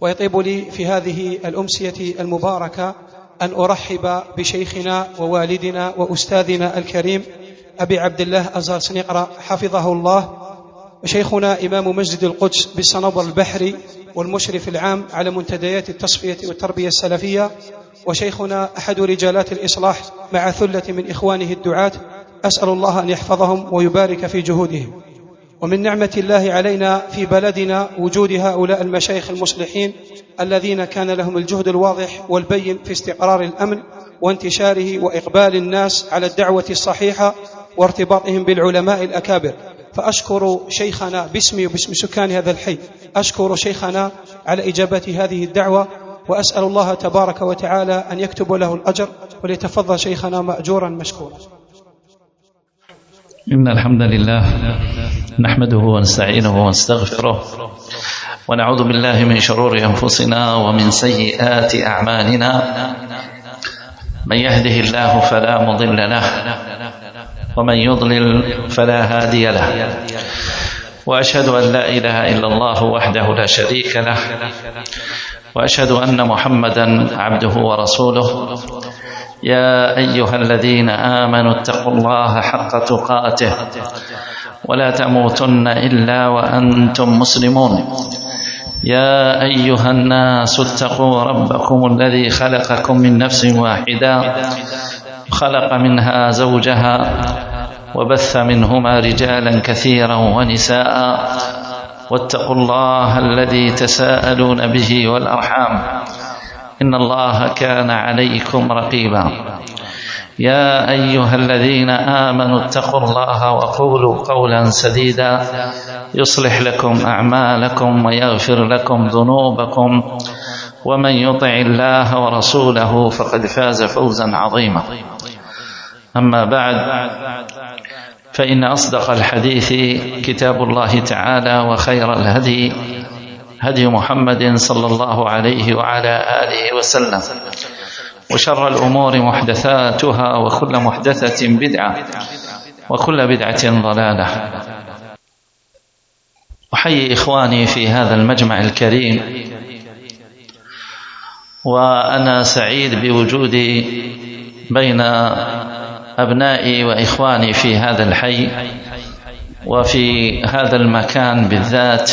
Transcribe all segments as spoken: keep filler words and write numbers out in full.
ويطيب لي في هذه الأمسية المباركة أن أرحب بشيخنا ووالدنا وأستاذنا الكريم أبي عبد الله أزهر سنيقرة حفظه الله، وشيخنا إمام مسجد القدس بالصنوبر البحري والمشرف العام على منتديات التصفية والتربية السلفية، وشيخنا أحد رجالات الإصلاح مع ثلة من إخوانه الدعاة. أسأل الله أن يحفظهم ويبارك في جهودهم. ومن نعمة الله علينا في بلدنا وجود هؤلاء المشايخ المصلحين الذين كان لهم الجهد الواضح والبين في استقرار الأمن وانتشاره وإقبال الناس على الدعوة الصحيحة وارتباطهم بالعلماء الأكابر. فأشكر شيخنا باسمي وباسم سكان هذا الحي، أشكر شيخنا على إجابة هذه الدعوة، وأسأل الله تبارك وتعالى أن يكتب له الأجر، وليتفضل شيخنا مأجورا مشكورا. إن الحمد لله نحمده ونستعينه ونستغفره ونعوذ بالله من شرور أنفسنا ومن سيئات أعمالنا. من يهده الله فلا مضل له ومن يضلل فلا هادي له، وأشهد أن لا إله إلا الله وحده لا شريك له، وأشهد أن محمدا عبده ورسوله. يا أيها الذين آمنوا اتقوا الله حق تقاته ولا تموتن إلا وأنتم مسلمون. يا أيها الناس اتقوا ربكم الذي خلقكم من نفس واحدة خلق منها زوجها وبث منهما رجالا كثيرا ونساء، واتقوا الله الذي تساءلون به والأرحام إن الله كان عليكم رقيبا. يا أيها الذين آمنوا اتقوا الله وقولوا قولا سديدا يصلح لكم أعمالكم ويغفر لكم ذنوبكم، ومن يطع الله ورسوله فقد فاز فوزا عظيما. أما بعد، فإن أصدق الحديث كتاب الله تعالى، وخير الهدي هدي محمد صلى الله عليه وعلى آله وسلم، وشر الأمور محدثاتها، وكل محدثة بدعة، وكل بدعة ضلالة. أحيي إخواني في هذا المجمع الكريم، وأنا سعيد بوجودي بين أبنائي وإخواني في هذا الحي وفي هذا المكان بالذات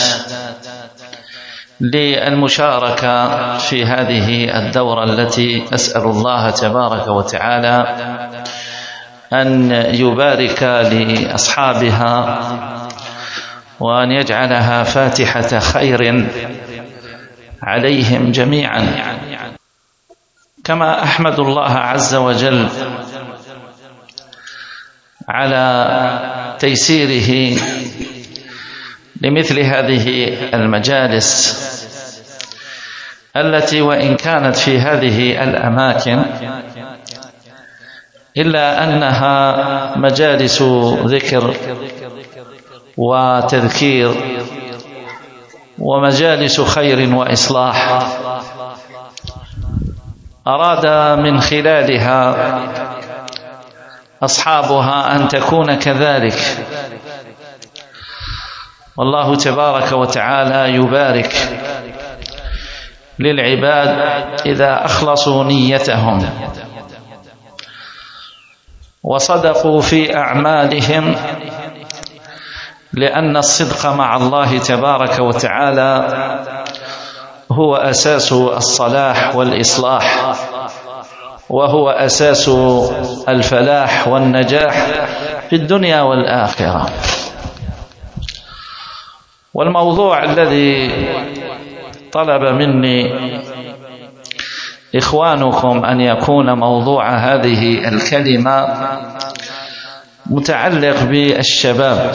للمشاركة في هذه الدورة التي أسأل الله تبارك وتعالى أن يبارك لأصحابها وأن يجعلها فاتحة خير عليهم جميعا. كما أحمد الله عز وجل على تيسيره لمثل هذه المجالس التي وإن كانت في هذه الأماكن إلا أنها مجالس ذكر وتذكير ومجالس خير وإصلاح، أراد من خلالها أصحابها أن تكون كذلك. والله تبارك وتعالى يبارك للعباد إذا أخلصوا نيتهم وصدقوا في أعمالهم، لأن الصدق مع الله تبارك وتعالى هو أساس الصلاح والإصلاح، وهو أساس الفلاح والنجاح في الدنيا والآخرة. والموضوع الذي طلب مني إخوانكم أن يكون موضوع هذه الكلمة متعلق بالشباب.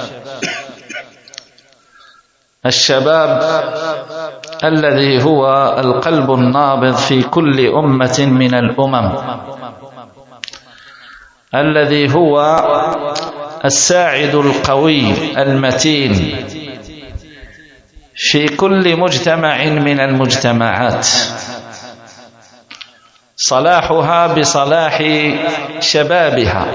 الشباب الذي هو القلب النابض في كل أمة من الأمم، الذي هو الساعد القوي المتين في كل مجتمع من المجتمعات، صلاحها بصلاح شبابها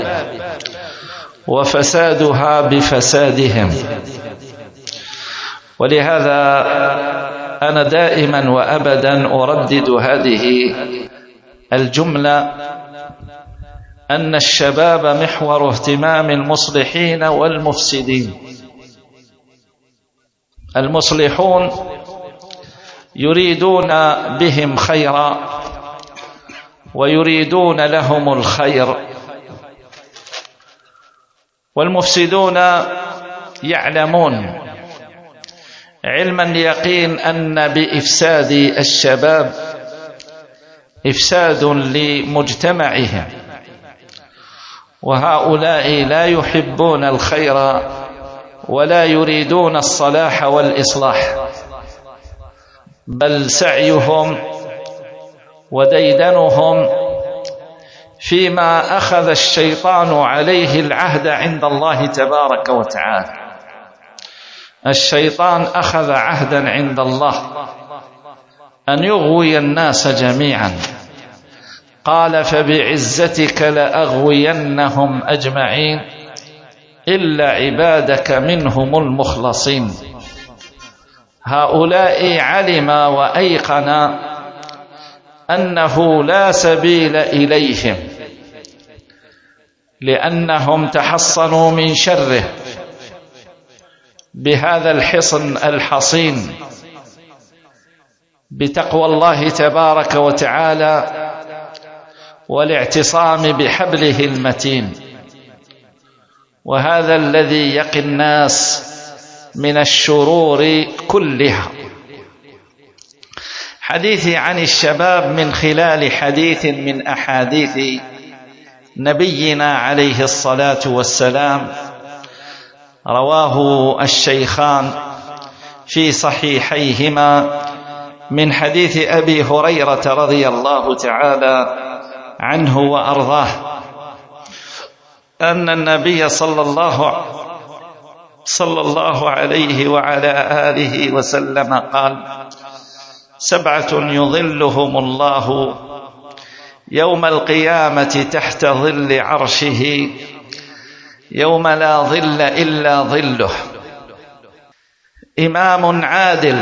وفسادها بفسادهم. ولهذا أنا دائما وأبدا أردد هذه الجملة، أن الشباب محور اهتمام المصلحين والمفسدين. المصلحون يريدون بهم خيرا ويريدون لهم الخير، والمفسدون يعلمون علم اليقين أن بإفساد الشباب إفساد لمجتمعهم، وهؤلاء لا يحبون الخير ولا يريدون الصلاح والإصلاح، بل سعيهم وديدنهم فيما أخذ الشيطان عليه العهد عند الله تبارك وتعالى. الشيطان أخذ عهدا عند الله أن يغوي الناس جميعا، قال فبعزتك لأغوينهم أجمعين إلا عبادك منهم المخلصين. هؤلاء علم وأيقن أنه لا سبيل إليهم، لأنهم تحصنوا من شره بهذا الحصن الحصين، بتقوى الله تبارك وتعالى والاعتصام بحبله المتين، وهذا الذي يقي الناس من الشرور كلها. حديثي عن الشباب من خلال حديث من أحاديث نبينا عليه الصلاة والسلام رواه الشيخان في صحيحيهما من حديث أبي هريرة رضي الله تعالى عنه وأرضاه أن النبي صلى الله صلى الله عليه وعلى آله وسلم قال: سبعة يظلهم الله يوم القيامة تحت ظل عرشه يوم لا ظل إلا ظله: إمام عادل،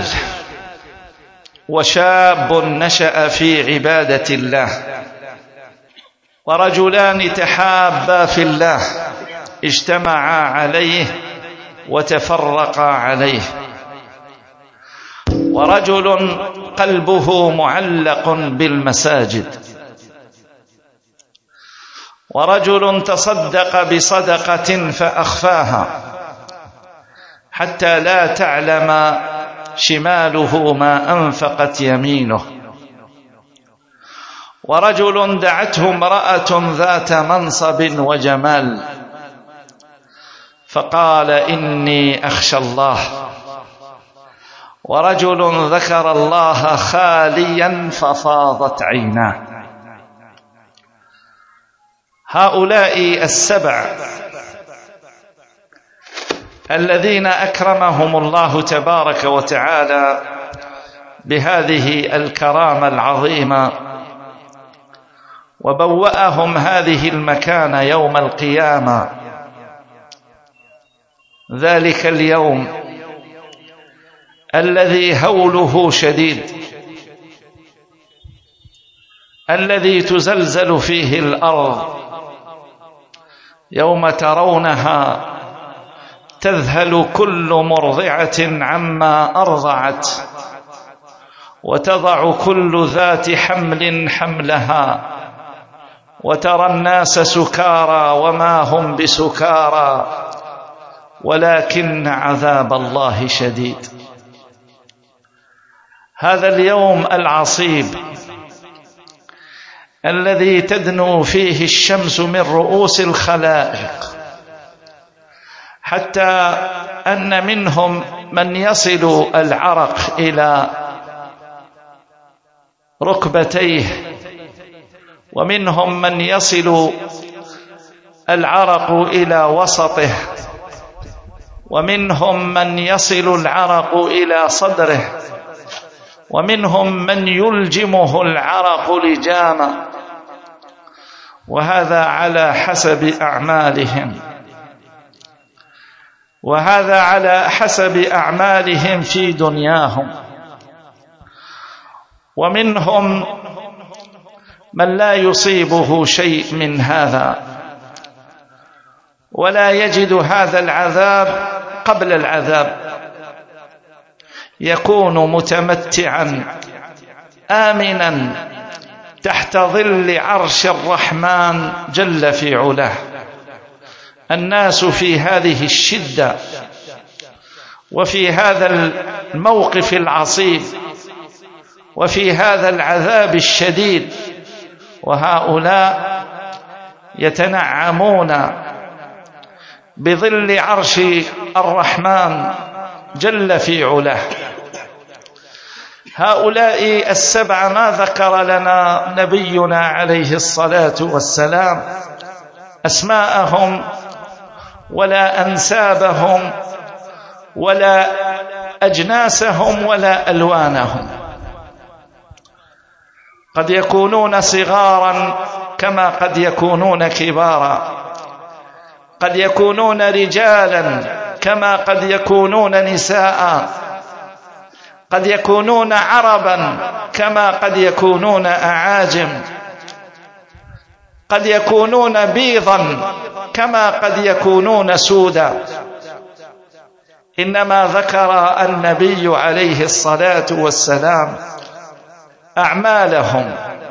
وشاب نشأ في عبادة الله، ورجلان تحابا في الله اجتمعا عليه وتفرقا عليه، ورجل قلبه معلق بالمساجد، ورجل تصدق بصدقة فأخفاها حتى لا تعلم شماله ما أنفقت يمينه، ورجل دعته امرأة ذات منصب وجمال فقال: إني أخشى الله، ورجل ذكر الله خاليا ففاضت عيناه. هؤلاء السبع الذين أكرمهم الله تبارك وتعالى بهذه الكرامة العظيمة وبوأهم هذه المكانة يوم القيامة، ذلك اليوم الذي هوله شديد، الذي تزلزل فيه الأرض، يوم ترونها تذهل كل مرضعة عما أرضعت، وتضع كل ذات حمل حملها، وترى الناس سكارى وما هم بسكارى ولكن عذاب الله شديد. هذا اليوم العصيب الذي تدنو فيه الشمس من رؤوس الخلائق، حتى أن منهم من يصل العرق إلى ركبتيه، ومنهم من يصل العرق إلى وسطه، ومنهم من يصل العرق إلى صدره، ومنهم من يلجمه العرق لجاما، وهذا على حسب أعمالهم، وهذا على حسب أعمالهم في دنياهم. ومنهم من لا يصيبه شيء من هذا ولا يجد هذا العذاب قبل العذاب، يكون متمتعا آمنا تحت ظل عرش الرحمن جل في علاه. الناس في هذه الشدة وفي هذا الموقف العصيب وفي هذا العذاب الشديد، وهؤلاء يتنعمون بظل عرش الرحمن جل في علاه. هؤلاء السبعة ما ذكر لنا نبينا عليه الصلاة والسلام أسماءهم ولا أنسابهم ولا أجناسهم ولا ألوانهم. قد يكونون صغارا كما قد يكونون كبارا، قد يكونون رجالا كما قد يكونون نساء، قد يكونون عربا كما قد يكونون أعاجم، قد يكونون بيضا كما قد يكونون سودا. إنما ذكر النبي عليه الصلاة والسلام أعمالهم،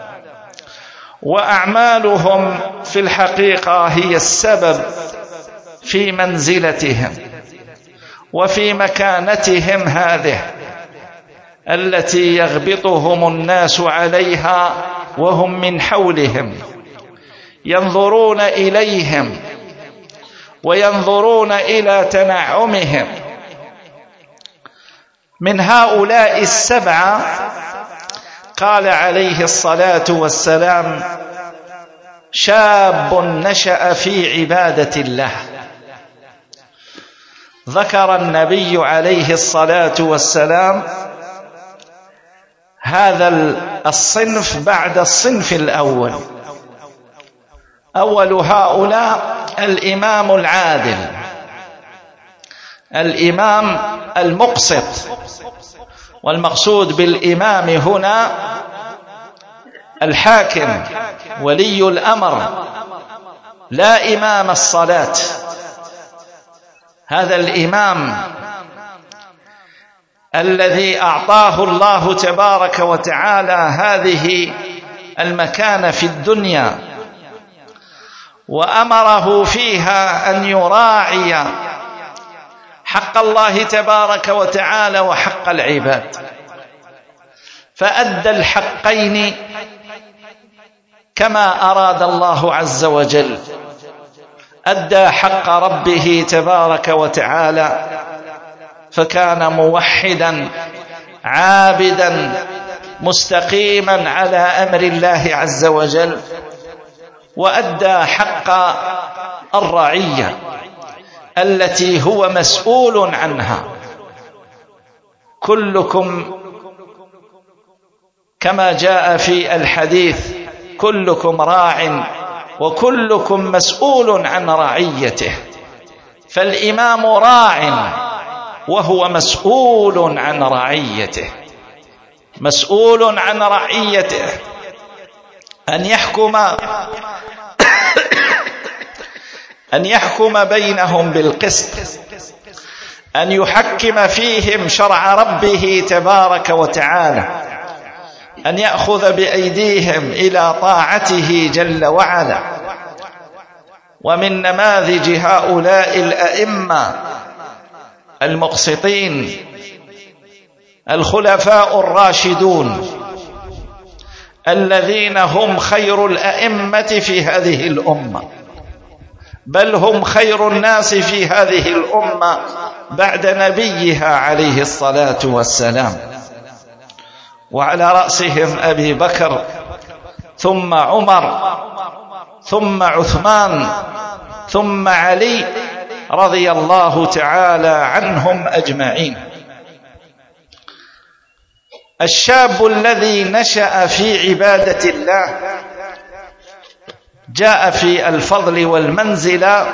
وأعمالهم في الحقيقة هي السبب في منزلتهم وفي مكانتهم هذه التي يغبطهم الناس عليها وهم من حولهم ينظرون إليهم وينظرون إلى تنعمهم. من هؤلاء السبعة قال عليه الصلاة والسلام: شاب نشأ في عبادة الله. ذكر النبي عليه الصلاة والسلام هذا الصنف بعد الصنف الأول. أول هؤلاء الإمام العادل، الإمام المقسط، والمقصود بالإمام هنا الحاكم ولي الأمر، لا إمام الصلاة. هذا الإمام الذي أعطاه الله تبارك وتعالى هذه المكانة في الدنيا وأمره فيها أن يراعي حق الله تبارك وتعالى وحق العباد، فأدى الحقين كما أراد الله عز وجل. أدى حق ربه تبارك وتعالى فكان موحدا عابدا مستقيما على أمر الله عز وجل، وأدى حق الرعية التي هو مسؤول عنها. كلكم كما جاء في الحديث: كلكم راع وكلكم مسؤول عن رعيته. فالإمام راع وهو مسؤول عن رعيته، مسؤول عن رعيته، أن يحكم أن يحكم بينهم بالقسط، أن يحكم فيهم شرع ربه تبارك وتعالى، أن يأخذ بأيديهم إلى طاعته جل وعلا. ومن نماذج هؤلاء الأئمة المقسطين الخلفاء الراشدون الذين هم خير الأئمة في هذه الأمة، بل هم خير الناس في هذه الأمة بعد نبيها عليه الصلاة والسلام. وعلى رأسهم أبي بكر، ثم عمر، ثم عثمان، ثم علي رضي الله تعالى عنهم أجمعين. الشاب الذي نشأ في عبادة الله جاء في الفضل والمنزلة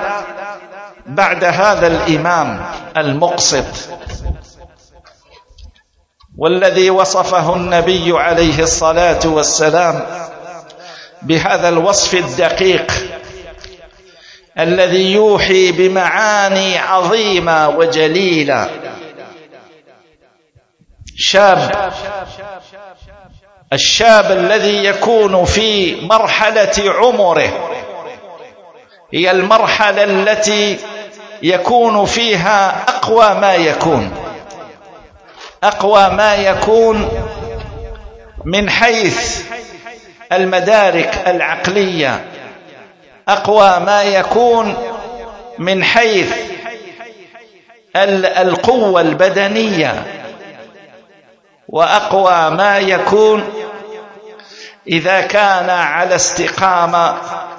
بعد هذا الإمام المقسط. والذي وصفه النبي عليه الصلاة والسلام بهذا الوصف الدقيق الذي يوحي بمعاني عظيمة وجليلة. شاب، الشاب الذي يكون في مرحلة عمره هي المرحلة التي يكون فيها أقوى ما يكون أقوى ما يكون من حيث المدارك العقلية، أقوى ما يكون من حيث القوة البدنية، وأقوى ما يكون إذا كان على استقامة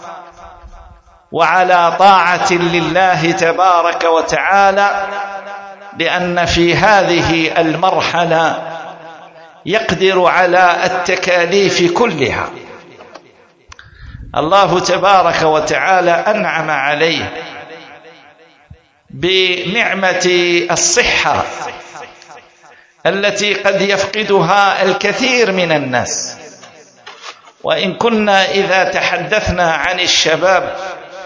وعلى طاعة لله تبارك وتعالى، لأن في هذه المرحلة يقدر على التكاليف كلها. الله تبارك وتعالى أنعم عليه بنعمة الصحة التي قد يفقدها الكثير من الناس. وإن كنا إذا تحدثنا عن الشباب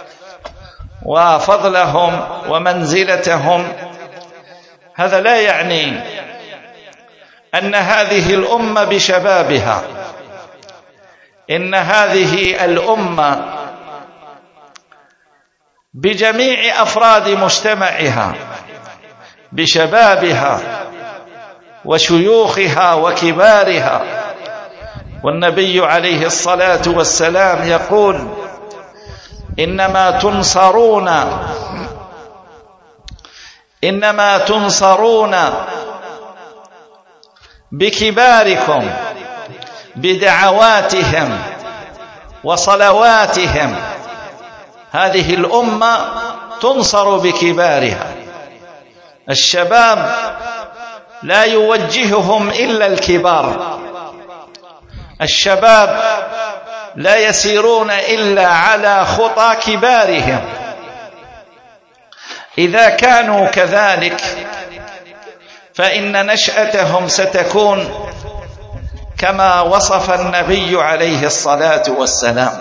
وفضلهم ومنزلتهم، هذا لا يعني أن هذه الأمة بشبابها، إن هذه الأمة بجميع أفراد مجتمعها، بشبابها وشيوخها وكبارها. والنبي عليه الصلاة والسلام يقول: إنما تنصرون إنما تنصرون بكباركم بدعواتهم وصلواتهم. هذه الأمة تنصر بكبارها. الشباب لا يوجههم إلا الكبار، الشباب لا يسيرون إلا على خطى كبارهم. إذا كانوا كذلك فإن نشأتهم ستكون كما وصف النبي عليه الصلاة والسلام: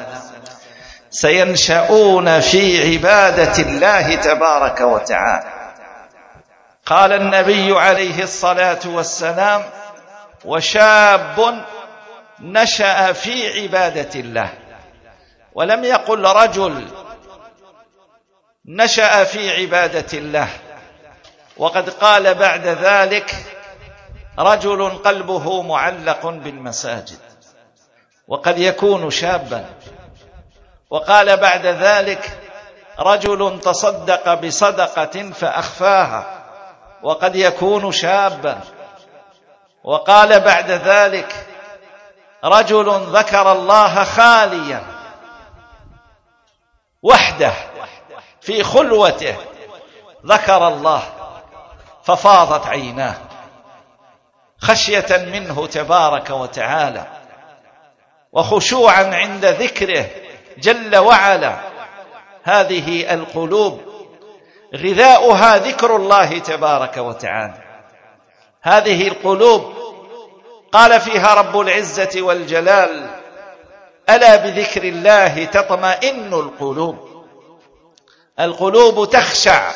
سينشأون في عبادة الله تبارك وتعالى. قال النبي عليه الصلاة والسلام: وشاب نشأ في عبادة الله. ولم يقل رجل نشأ في عبادة الله. وقد قال بعد ذلك: رجل قلبه معلق بالمساجد. وقد يكون شابا. وقال بعد ذلك: رجل تصدق بصدقة فأخفاها. وقد يكون شابا. وقال بعد ذلك: رجل ذكر الله خاليا وحده في خلوته، ذكر الله ففاضت عيناه خشية منه تبارك وتعالى وخشوعا عند ذكره جل وعلا. هذه القلوب غذاؤها ذكر الله تبارك وتعالى. هذه القلوب قال فيها رب العزة والجلال: ألا بذكر الله تطمئن القلوب. القلوب تخشع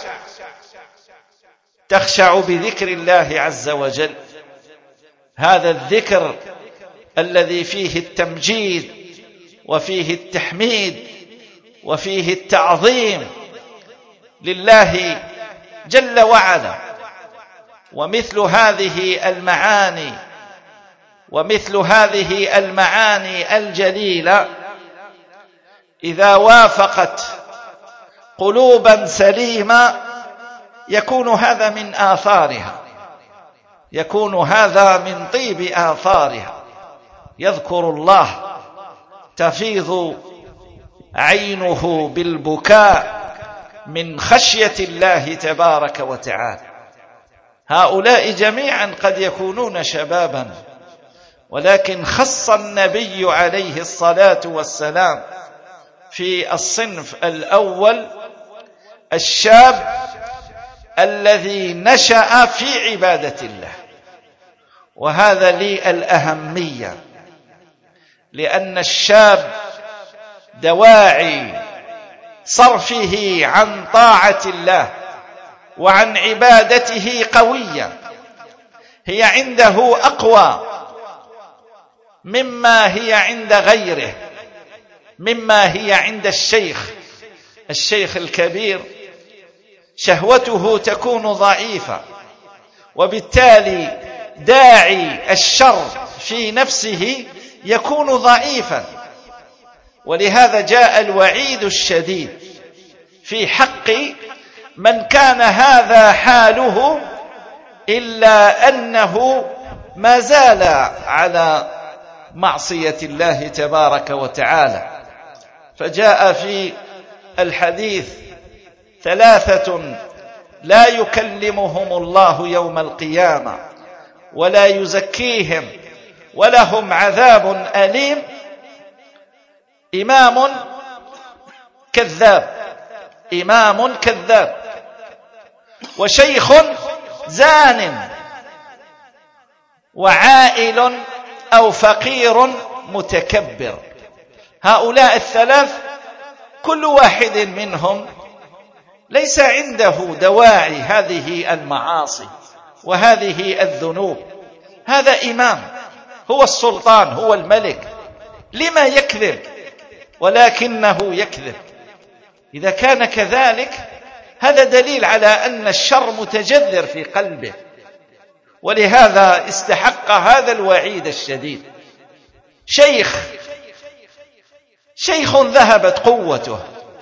تخشع بذكر الله عز وجل. هذا الذكر الذي فيه التمجيد وفيه التحميد وفيه التعظيم لله جل وعلا. ومثل هذه المعاني ومثل هذه المعاني الجليلة إذا وافقت قلوبا سليمة يكون هذا من آثارها، يكون هذا من طيب آثارها. يذكر الله تفيض عينه بالبكاء من خشية الله تبارك وتعالى. هؤلاء جميعا قد يكونون شبابا، ولكن خص النبي عليه الصلاة والسلام في الصنف الأول الشاب الذي نشأ في عبادة الله. وهذا لي الأهمية، لأن الشاب دواعي صرفه عن طاعة الله وعن عبادته قوية، هي عنده أقوى مما هي عند غيره، مما هي عند الشيخ. الشيخ الكبير شهوته تكون ضعيفة، وبالتالي داعي الشر في نفسه يكون ضعيفا. ولهذا جاء الوعيد الشديد في حق من كان هذا حاله، إلا أنه ما زال على معصية الله تبارك وتعالى. فجاء في الحديث: ثلاثة لا يكلمهم الله يوم القيامة ولا يزكيهم ولهم عذاب أليم: إمام كذاب، إمام كذاب، وشيخ زان، وعائل أو فقير متكبر. هؤلاء الثلاث كل واحد منهم ليس عنده دواعي هذه المعاصي وهذه الذنوب. هذا إمام، هو السلطان، هو الملك، لما يكذب؟ ولكنه يكذب. إذا كان كذلك هذا دليل على أن الشر متجذر في قلبه، ولهذا استحق هذا الوعيد الشديد. شيخ شيخ ذهبت قوته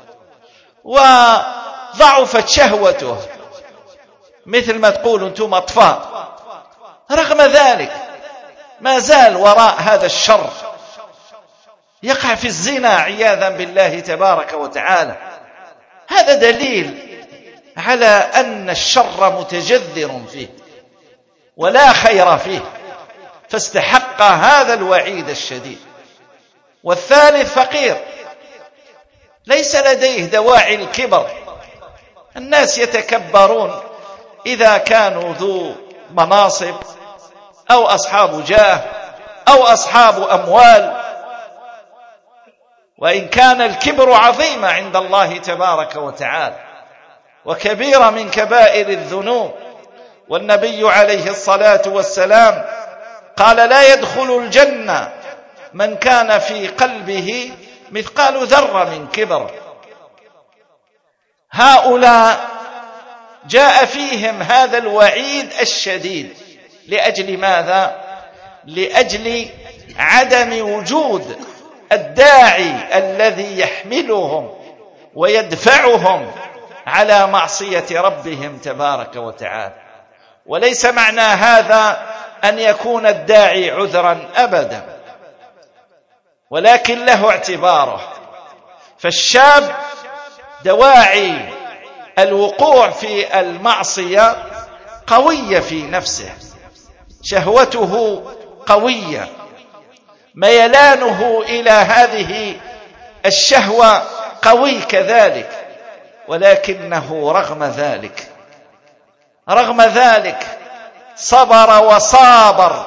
وضعفت شهوته، مثل ما تقول أنتم أطفال، رغم ذلك ما زال وراء هذا الشر، يقع في الزنا عياذا بالله تبارك وتعالى. هذا دليل على أن الشر متجذر فيه ولا خير فيه، فاستحق هذا الوعيد الشديد. والثالث فقير ليس لديه دواعي الكبر. الناس يتكبرون إذا كانوا ذو مناصب أو أصحاب جاه أو أصحاب أموال، وإن كان الكبر عظيم عند الله تبارك وتعالى وكبير من كبائر الذنوب. والنبي عليه الصلاة والسلام قال: لا يدخل الجنة من كان في قلبه مثقال ذرة من كبر. هؤلاء جاء فيهم هذا الوعيد الشديد لأجل ماذا؟ لأجل عدم وجود الداعي الذي يحملهم ويدفعهم على معصية ربهم تبارك وتعالى. وليس معنى هذا أن يكون الداعي عذرا أبدا، ولكن له اعتباره. فالشاب دواعي الوقوع في المعصية قوية في نفسه، شهوته قوية، ميلانه إلى هذه الشهوة قوي كذلك، ولكنه رغم ذلك رغم ذلك صبر وصابر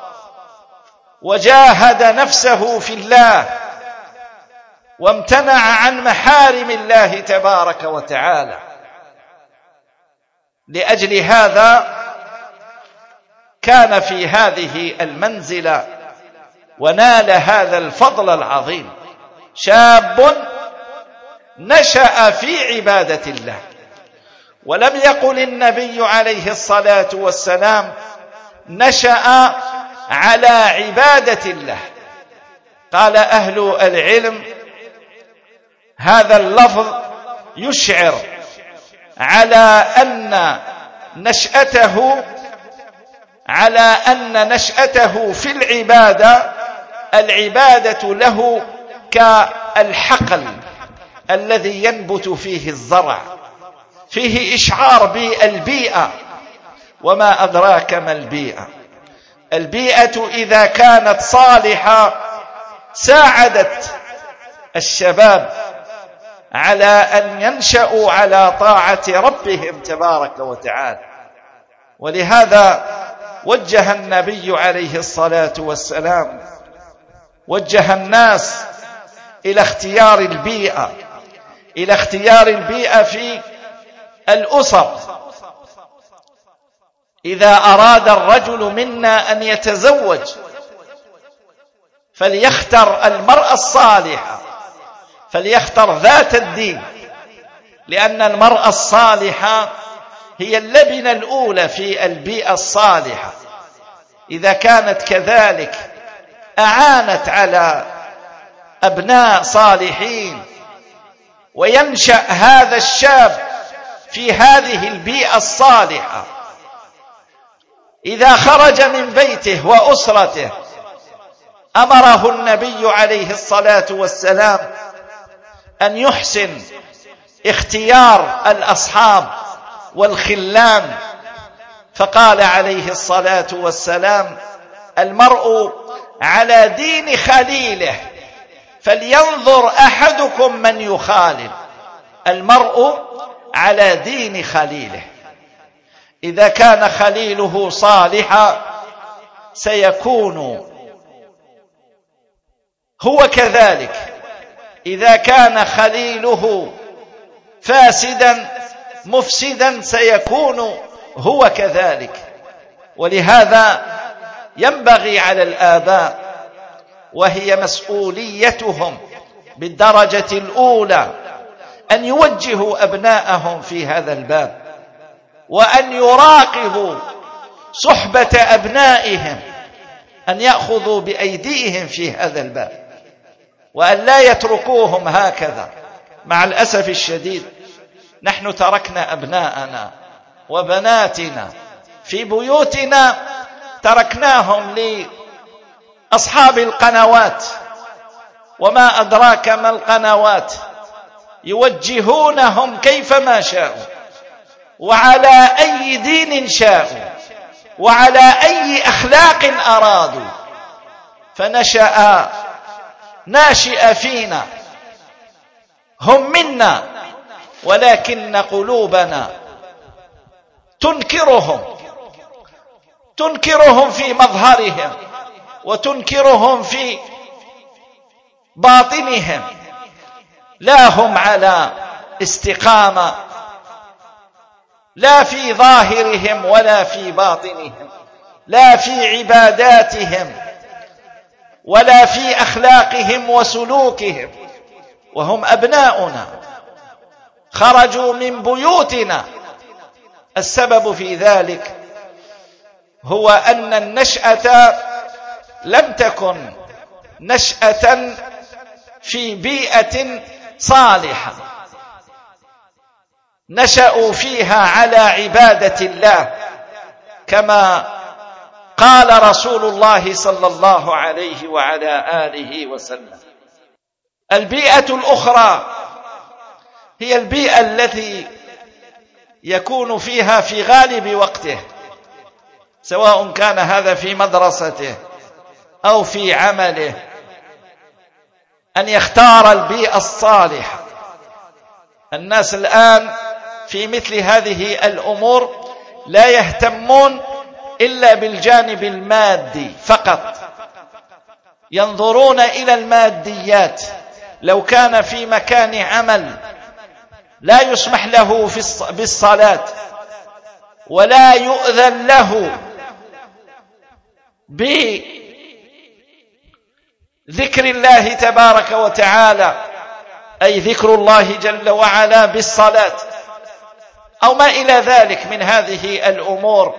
وجاهد نفسه في الله وامتنع عن محارم الله تبارك وتعالى. لأجل هذا كان في هذه المنزلة ونال هذا الفضل العظيم. شاب نشأ في عبادة الله، ولم يقل النبي عليه الصلاة والسلام نشأ على عبادة الله. قال أهل العلم هذا اللفظ يشعر على أن نشأته على أن نشأته في العبادة، العبادة له كالحقل الذي ينبت فيه الزرع، فيه إشعار بالبيئة. وما أدراك ما البيئة؟ البيئة إذا كانت صالحة ساعدت الشباب على أن ينشأوا على طاعة ربهم تبارك وتعالى. ولهذا وجه النبي عليه الصلاة والسلام وجه الناس إلى اختيار البيئة إلى اختيار البيئة في الأسر. إذا أراد الرجل منا أن يتزوج فليختر المرأة الصالحة، فليختر ذات الدين، لأن المرأة الصالحة هي اللبنة الأولى في البيئة الصالحة. إذا كانت كذلك أعانت على أبناء صالحين، وينشأ هذا الشاب في هذه البيئة الصالحة. إذا خرج من بيته وأسرته أمره النبي عليه الصلاة والسلام أن يحسن اختيار الأصحاب والخلان، فقال عليه الصلاة والسلام: المرء على دين خليله فلينظر أحدكم من يخالل. المرء على دين خليله، إذا كان خليله صالحا سيكون هو كذلك، إذا كان خليله فاسدا مفسدا سيكون هو كذلك. ولهذا ينبغي على الآباء، وهي مسؤوليتهم بالدرجة الأولى، أن يوجهوا أبناءهم في هذا الباب، وأن يراقبوا صحبة أبنائهم، أن يأخذوا بأيديهم في هذا الباب، وأن لا يتركوهم هكذا. مع الأسف الشديد نحن تركنا أبناءنا وبناتنا في بيوتنا، تركناهم لأصحاب القنوات، وما أدراك ما القنوات، يوجهونهم كيفما شاءوا وعلى أي دين شاءوا وعلى أي أخلاق أرادوا، فنشأ ناشئ فينا هم منا، ولكن قلوبنا تنكرهم تنكرهم في مظهرهم وتنكرهم في باطنهم. لا هم على استقامة، لا في ظاهرهم ولا في باطنهم، لا في عباداتهم ولا في أخلاقهم وسلوكهم، وهم أبناؤنا خرجوا من بيوتنا. السبب في ذلك هو أن النشأة لم تكن نشأة في بيئة صالحة، نشأوا فيها على عبادة الله، كما قال رسول الله صلى الله عليه وعلى آله وسلم. البيئة الأخرى هي البيئة التي يكون فيها في غالب وقته، سواء كان هذا في مدرسته أو في عمله، أن يختار البيئة الصالحة. الناس الآن في مثل هذه الأمور لا يهتمون إلا بالجانب المادي فقط، ينظرون إلى الماديات. لو كان في مكان عمل لا يسمح له بالصلاة ولا يؤذن له بذكر الله تبارك وتعالى، أي ذكر الله جل وعلا بالصلاة أو ما إلى ذلك من هذه الأمور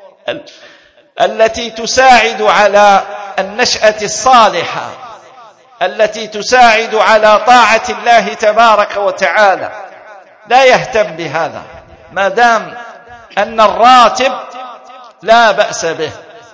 التي تساعد على النشأة الصالحة، التي تساعد على طاعة الله تبارك وتعالى، لا يهتم بهذا، ما دام أن الراتب لا بأس به.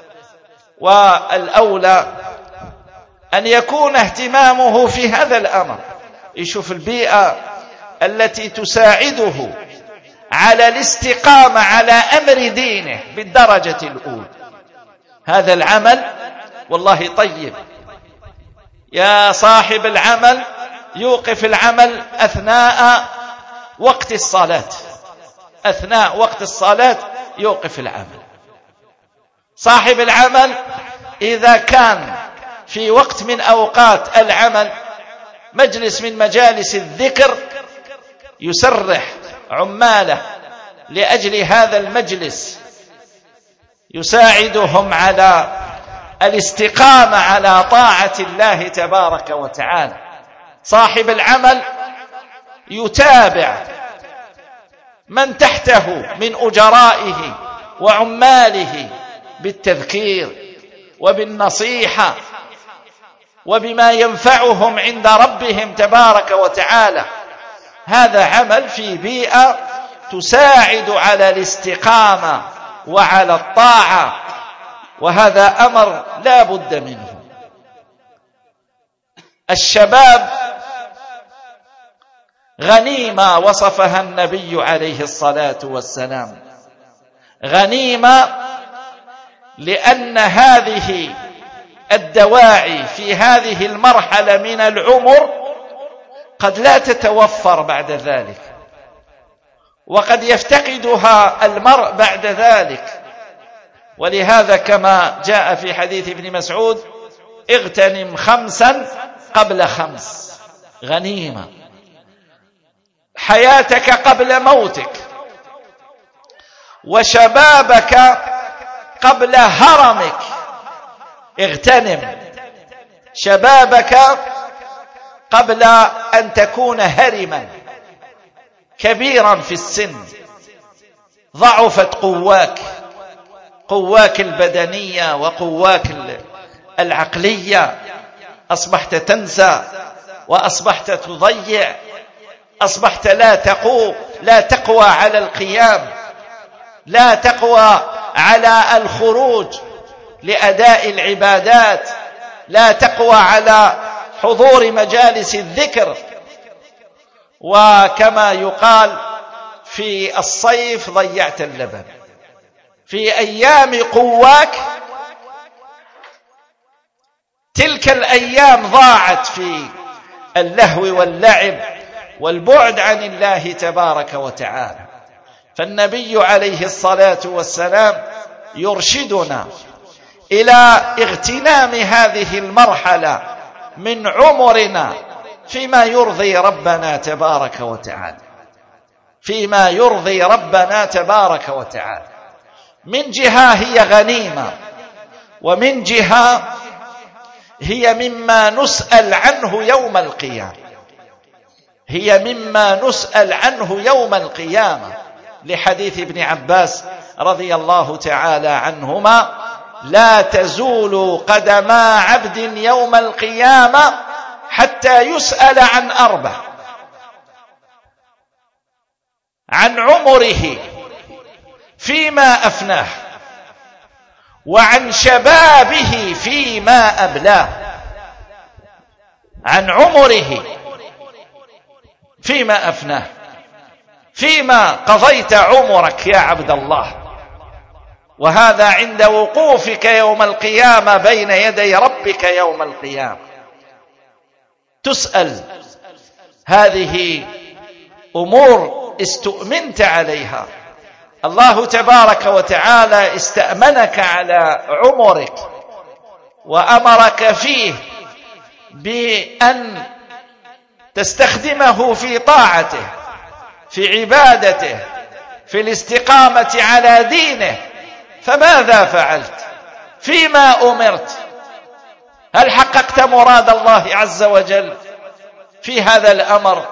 والأولى أن يكون اهتمامه في هذا الأمر، يشوف البيئة التي تساعده على الاستقامة على أمر دينه بالدرجة الأولى. هذا العمل والله طيب، يا صاحب العمل يوقف العمل أثناء وقت الصلاة، أثناء وقت الصلاة يوقف العمل، صاحب العمل إذا كان في وقت من أوقات العمل مجلس من مجالس الذكر يسرح عماله لأجل هذا المجلس، يساعدهم على الاستقامة على طاعة الله تبارك وتعالى. صاحب العمل يتابع من تحته من أجرائه وعماله بالتذكير وبالنصيحة وبما ينفعهم عند ربهم تبارك وتعالى. هذا عمل في بيئة تساعد على الاستقامة وعلى الطاعة، وهذا أمر لا بد منه. الشباب غنيمة وصفها النبي عليه الصلاة والسلام، غنيمة لأن هذه الدواعي في هذه المرحلة من العمر قد لا تتوفر بعد ذلك، وقد يفتقدها المرء بعد ذلك. ولهذا كما جاء في حديث ابن مسعود: اغتنم خمسا قبل خمس. غنيمة حياتك قبل موتك، وشبابك قبل هرمك. اغتنم شبابك قبل أن تكون هرما كبيرا في السن، ضعفت قواك، قواك البدنية وقواك العقلية، أصبحت تنسى وأصبحت تضيع، أصبحت لا تقوى لا تقوى على القيام، لا تقوى على الخروج لأداء العبادات، لا تقوى على حضور مجالس الذكر. وكما يقال في الصيف ضيعت اللبن. في أيام قواك تلك الأيام ضاعت في اللهو واللعب والبعد عن الله تبارك وتعالى. فالنبي عليه الصلاة والسلام يرشدنا إلى اغتنام هذه المرحلة من عمرنا فيما يرضي ربنا تبارك وتعالى، فيما يرضي ربنا تبارك وتعالى. من جهة هي غنيمة، ومن جهة هي مما نسأل عنه يوم القيامة، هي مما نسأل عنه يوم القيامة، لحديث ابن عباس رضي الله تعالى عنهما: لا تزول قدما عبد يوم القيامة حتى يسأل عن أربع: عن عمره فيما أفناه، وعن شبابه فيما أبلاه. عن عمره فيما أفناه، فيما قضيت عمرك يا عبد الله. وهذا عند وقوفك يوم القيامة بين يدي ربك يوم القيامة تسأل. هذه أمور استؤمنت عليها، الله تبارك وتعالى استأمنك على عمرك وأمرك فيه بأن تستخدمه في طاعته، في عبادته، في الاستقامة على دينه. فماذا فعلت؟ فيما أمرت؟ هل حققت مراد الله عز وجل في هذا الأمر؟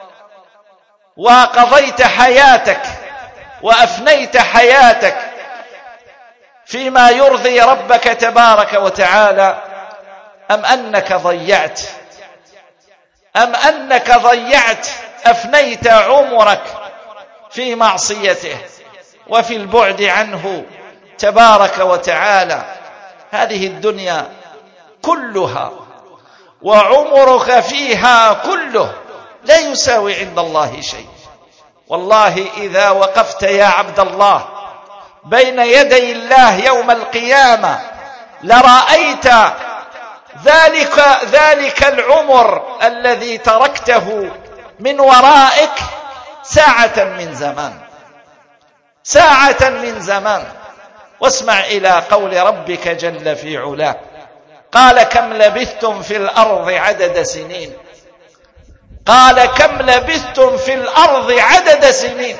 وقضيت حياتك وأفنيت حياتك فيما يرضي ربك تبارك وتعالى، أم أنك ضيعت أم أنك ضيعت أفنيت عمرك في معصيته وفي البعد عنه تبارك وتعالى؟ هذه الدنيا كلها وعمرك فيها كله لا يساوي عند الله شيء. والله إذا وقفت يا عبد الله بين يدي الله يوم القيامة لرأيت ذلك ذلك العمر الذي تركته من ورائك ساعة من زمان، ساعة من زمان. واسمع إلى قول ربك جل في علاه، قال كم لبثتم في الأرض عدد سنين. قال كم لبثتم في الأرض عدد سنين.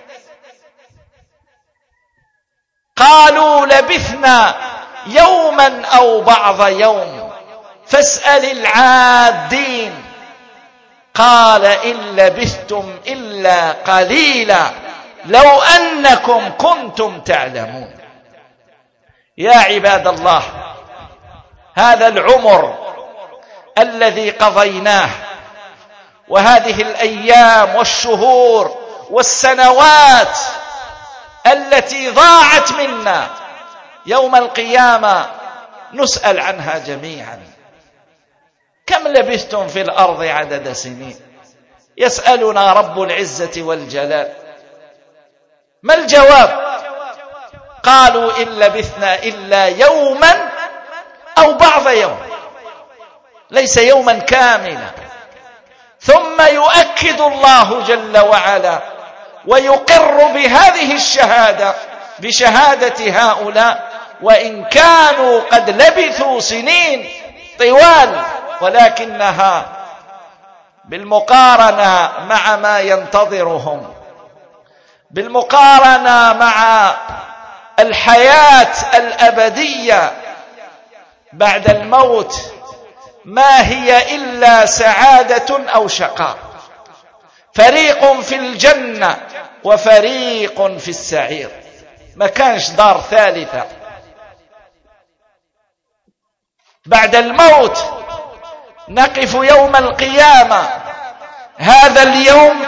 قالوا لبثنا يوما أو بعض يوم فاسأل العادين. قال إن لبثتم إلا قليلا لو أنكم كنتم تعلمون. يا عباد الله، هذا العمر الذي قضيناه، وهذه الأيام والشهور والسنوات التي ضاعت منا، يوم القيامة نسأل عنها جميعا. كم لبثتم في الأرض عدد سنين؟ يسألنا رب العزة والجلال. ما الجواب؟ قالوا إن لبثنا إلا يوما أو بعض يوم، ليس يوما كاملا. ثم يؤكد الله جل وعلا ويقر بهذه الشهادة، بشهادة هؤلاء، وإن كانوا قد لبثوا سنين طوال، ولكنها بالمقارنة مع ما ينتظرهم، بالمقارنة مع الحياة الأبدية بعد الموت، ما هي إلا سعادة أو شقاء. فريق في الجنة وفريق في السعير، ما كانش دار ثالثة. بعد الموت نقف يوم القيامة، هذا اليوم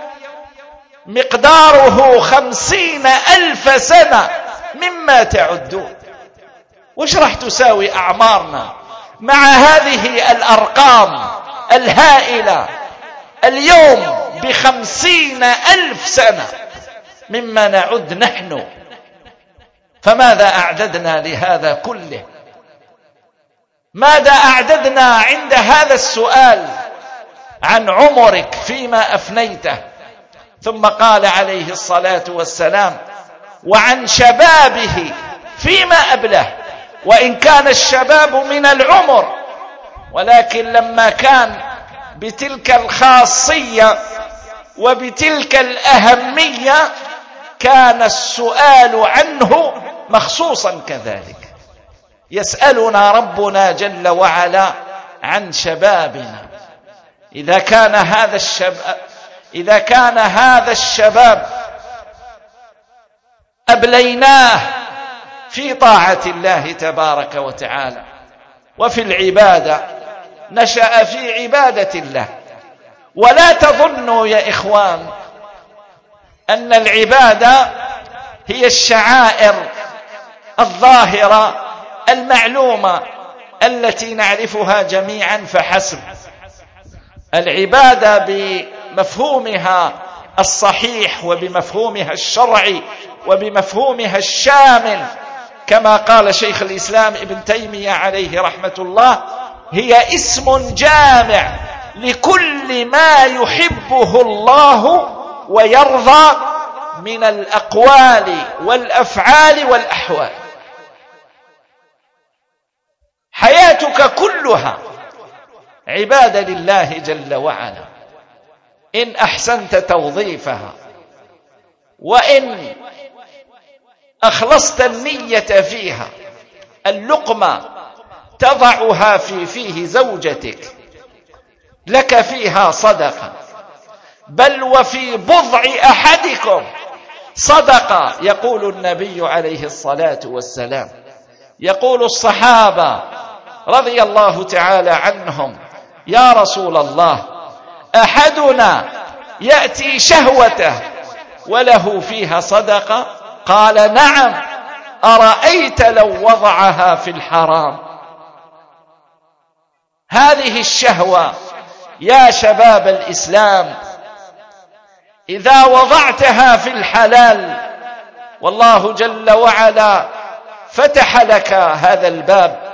مقداره خمسين ألف سنة مما تعدون. وش راح تساوي أعمارنا مع هذه الأرقام الهائلة اليوم؟ بخمسين ألف سنة مما نعد نحن. فماذا أعددنا لهذا كله؟ ماذا أعددنا عند هذا السؤال عن عمرك فيما أفنيته؟ ثم قال عليه الصلاة والسلام وعن شبابه فيما أبله. وإن كان الشباب من العمر، ولكن لما كان بتلك الخاصية وبتلك الأهمية كان السؤال عنه مخصوصا كذلك. يسألنا ربنا جل وعلا عن شبابنا. إذا كان هذا الشباب إذا كان هذا الشباب أبليناه في طاعة الله تبارك وتعالى وفي العبادة، نشأ في عبادة الله. ولا تظنوا يا إخوان أن العبادة هي الشعائر الظاهرة المعلومة التي نعرفها جميعا فحسب. العبادة بمفهومها الصحيح وبمفهومها الشرعي وبمفهومها الشامل، كما قال شيخ الإسلام ابن تيمية عليه رحمة الله، هي اسم جامع لكل ما يحبه الله ويرضى من الأقوال والأفعال والأحوال. حياتك كلها عبادة لله جل وعلا، إن أحسنت توظيفها، وإن أخلصت النية فيها. اللقمة تضعها في فيه زوجتك لك فيها صدقة، بل وفي بضع أحدكم صدقة. يقول النبي عليه الصلاة والسلام، يقول الصحابة رضي الله تعالى عنهم يا رسول الله أحدنا يأتي شهوته وله فيها صدقة؟ قال نعم، أرأيت لو وضعها في الحرام. هذه الشهوة يا شباب الإسلام إذا وضعتها في الحلال، والله جل وعلا فتح لك هذا الباب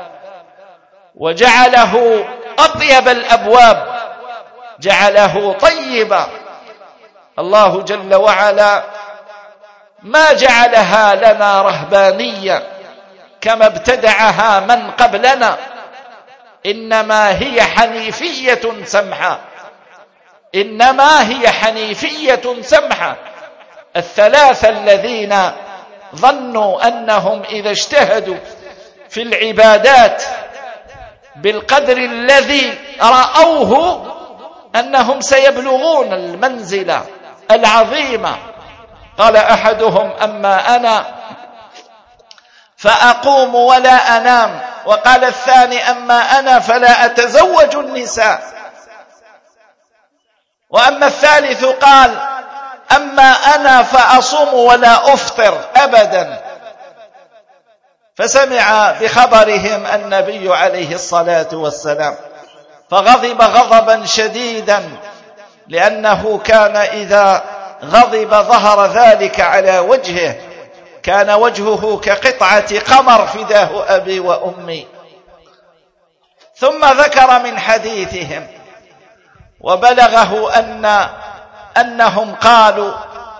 وجعله أطيب الأبواب، جعله طيبا. الله جل وعلا ما جعلها لنا رهبانية كما ابتدعها من قبلنا، إنما هي حنيفية سمحة، إنما هي حنيفية سمحة. الثلاثة الذين ظنوا أنهم إذا اجتهدوا في العبادات بالقدر الذي رأوه أنهم سيبلغون المنزلة العظيمة، قال أحدهم: أما أنا فأقوم ولا أنام، وقال الثاني: أما أنا فلا أتزوج النساء، وأما الثالث قال: أما أنا فأصوم ولا أفطر أبدا. فسمع بخبرهم النبي عليه الصلاة والسلام فغضب غضبا شديدا، لأنه كان إذا غضب ظهر ذلك على وجهه، كان وجهه كقطعة قمر فداه أبي وأمي. ثم ذكر من حديثهم وبلغه أن أنهم قالوا،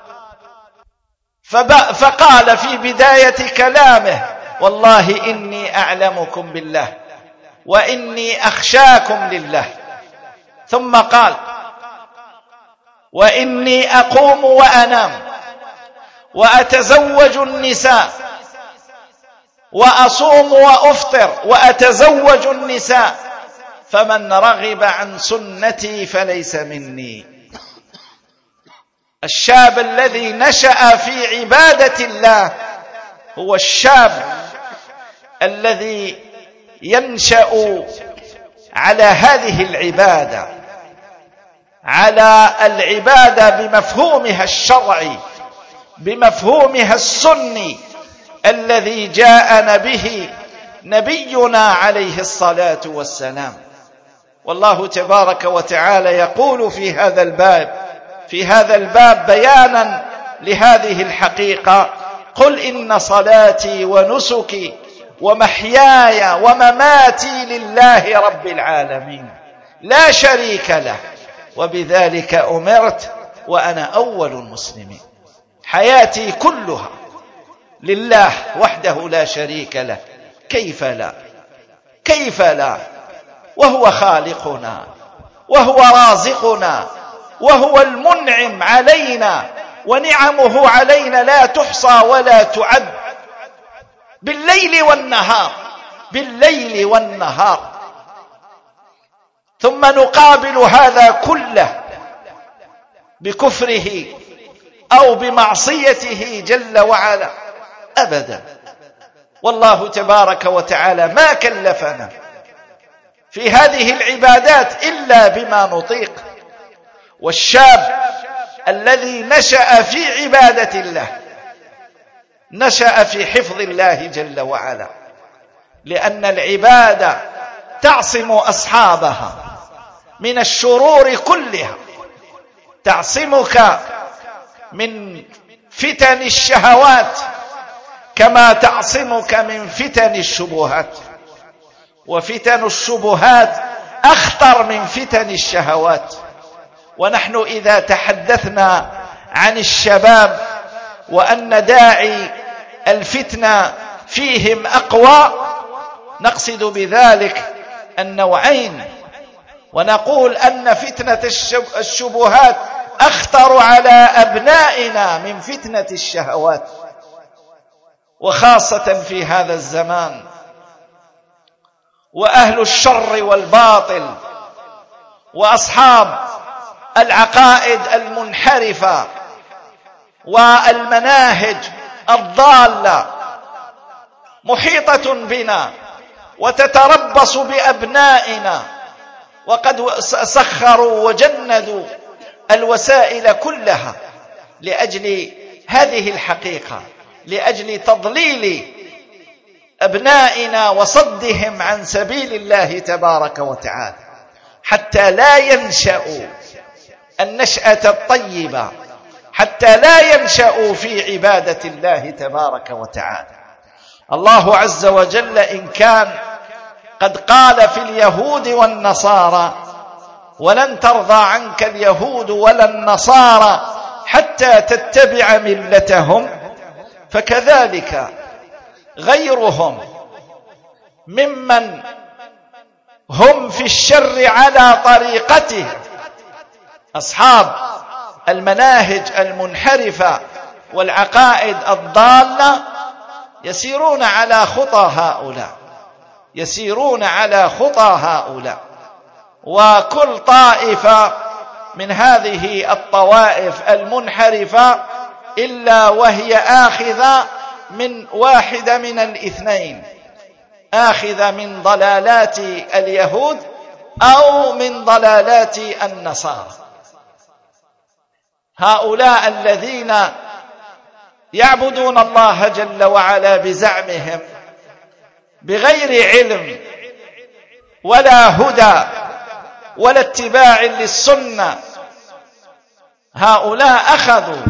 فقال في بداية كلامه: والله إني أعلمكم بالله وإني أخشاكم لله. ثم قال: وإني أقوم وأنام وأتزوج النساء وأصوم وأفطر وأتزوج النساء، فمن رغب عن سنتي فليس مني. الشاب الذي نشأ في عبادة الله هو الشاب الذي ينشأ على هذه العبادة، على العبادة بمفهومها الشرعي، بمفهومها السني الذي جاءنا به نبينا عليه الصلاة والسلام. والله تبارك وتعالى يقول في هذا الباب في هذا الباب بيانا لهذه الحقيقة: قل إن صلاتي ونسكي ومحياي ومماتي لله رب العالمين لا شريك له وبذلك أمرت وأنا أول المسلمين. حياتي كلها لله وحده لا شريك له. كيف لا؟ كيف لا؟ وهو خالقنا وهو رازقنا وهو المنعم علينا، ونعمه علينا لا تحصى ولا تعد، بالليل والنهار بالليل والنهار. ثم نقابل هذا كله بكفره أو بمعصيته جل وعلا؟ أبدا. والله تبارك وتعالى ما كلفنا في هذه العبادات إلا بما نطيق. والشاب الذي نشأ في عبادة الله نشأ في حفظ الله جل وعلا، لأن العبادة تعصم أصحابها من الشرور كلها، تعصمك من فتن الشهوات كما تعصمك من فتن الشبهات، وفتن الشبهات أخطر من فتن الشهوات. ونحن إذا تحدثنا عن الشباب وأن داعي الفتنة فيهم أقوى، نقصد بذلك النوعين، ونقول أن فتنة الشبهات أخطر على أبنائنا من فتنة الشهوات، وخاصة في هذا الزمان. وأهل الشر والباطل وأصحاب العقائد المنحرفة والمناهج الضالة محيطة بنا وتتربص بأبنائنا، وقد سخروا وجندوا الوسائل كلها لأجل هذه الحقيقة، لأجل تضليل أبنائنا وصدهم عن سبيل الله تبارك وتعالى، حتى لا ينشأوا النشأة الطيبة، حتى لا ينشأوا في عبادة الله تبارك وتعالى. الله عز وجل إن كان قد قال في اليهود والنصارى: ولن ترضى عنك اليهود ولا النصارى حتى تتبع ملتهم، فكذلك غيرهم ممن هم في الشر على طريقته، أصحاب المناهج المنحرفة والعقائد الضالة، يسيرون على خطى هؤلاء يسيرون على خطى هؤلاء وكل طائفة من هذه الطوائف المنحرفة إلا وهي آخذة من واحدة من الاثنين، آخذة من ضلالات اليهود أو من ضلالات النصارى. هؤلاء الذين يعبدون الله جل وعلا بزعمهم بغير علم ولا هدى ولا اتباع للسنة، هؤلاء أخذوا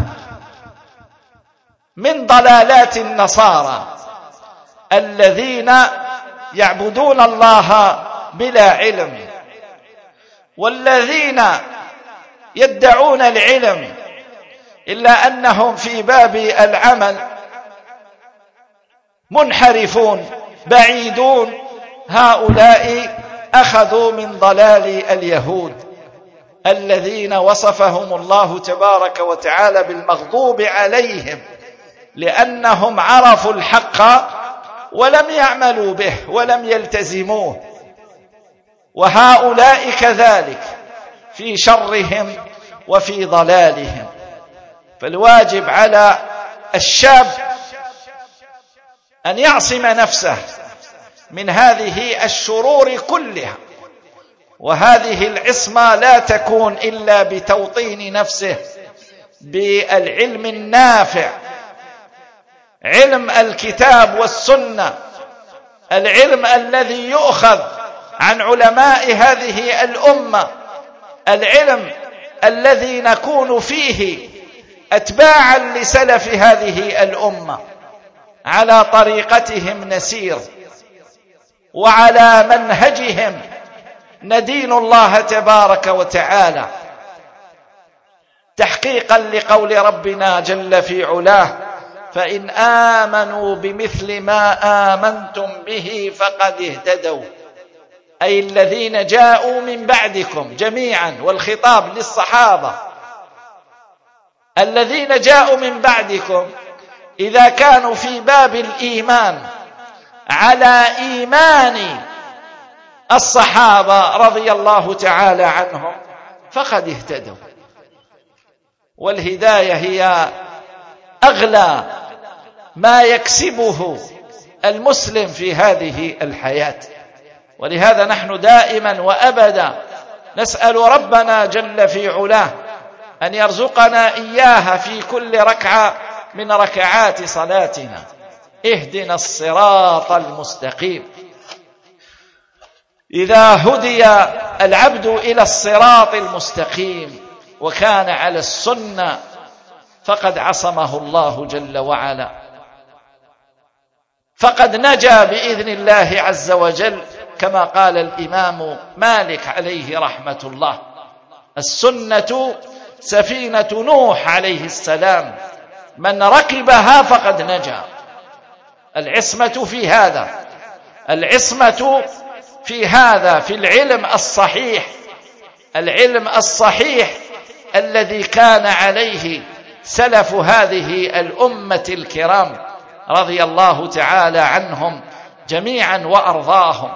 من ضلالات النصارى الذين يعبدون الله بلا علم، والذين يدعون العلم إلا أنهم في باب العمل منحرفون بعيدون. هؤلاء أخذوا من ضلال اليهود الذين وصفهم الله تبارك وتعالى بالمغضوب عليهم لأنهم عرفوا الحق ولم يعملوا به ولم يلتزموه. وهؤلاء كذلك في شرهم وفي ضلالهم. فالواجب على الشاب أن يعصم نفسه من هذه الشرور كلها، وهذه العصمة لا تكون إلا بتوطين نفسه بالعلم النافع، علم الكتاب والسنة، العلم الذي يؤخذ عن علماء هذه الأمة، العلم الذي نكون فيه أتباعا لسلف هذه الأمة، على طريقتهم نسير وعلى منهجهم ندين الله تبارك وتعالى، تحقيقا لقول ربنا جل في علاه: فإن آمنوا بمثل ما آمنتم به فقد اهتدوا، أي الذين جاءوا من بعدكم جميعا، والخطاب للصحابة. الذين جاءوا من بعدكم إذا كانوا في باب الإيمان على إيمان الصحابة رضي الله تعالى عنهم فقد اهتدوا. والهداية هي أغلى ما يكسبه المسلم في هذه الحياة. ولهذا نحن دائما وأبدا نسأل ربنا جل في علاه أن يرزقنا إياها في كل ركعة من ركعات صلاتنا: اهدنا الصراط المستقيم. إذا هدي العبد إلى الصراط المستقيم وكان على السنة فقد عصمه الله جل وعلا، فقد نجا بإذن الله عز وجل، كما قال الإمام مالك عليه رحمة الله: السنة سفينة نوح عليه السلام، من ركبها فقد نجا. العصمة في هذا، العصمة في هذا في العلم الصحيح، العلم الصحيح الذي كان عليه سلف هذه الأمة الكرام رضي الله تعالى عنهم جميعا وأرضاهم.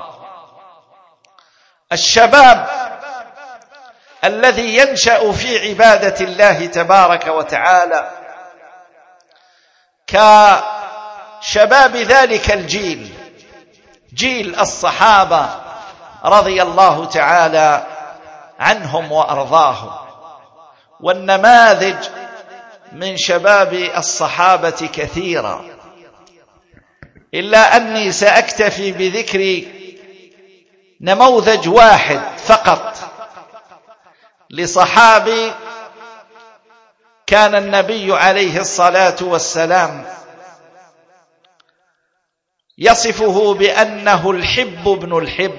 الشباب الذي ينشأ في عبادة الله تبارك وتعالى كشباب ذلك الجيل، جيل الصحابة رضي الله تعالى عنهم وأرضاهم. والنماذج من شباب الصحابة كثيرة، إلا أني سأكتفي بذكر نموذج واحد فقط لصحابي كان النبي عليه الصلاة والسلام يصفه بأنه الحب ابن الحب،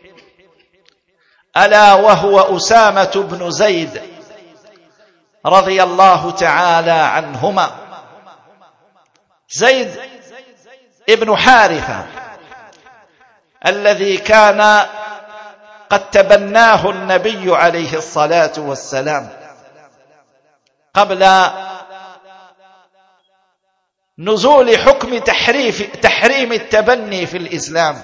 ألا وهو أسامة بن زيد رضي الله تعالى عنهما. زيد ابن حارثة الذي كان قد تبناه النبي عليه الصلاة والسلام قبل نزول حكم تحريف تحريم التبني في الإسلام،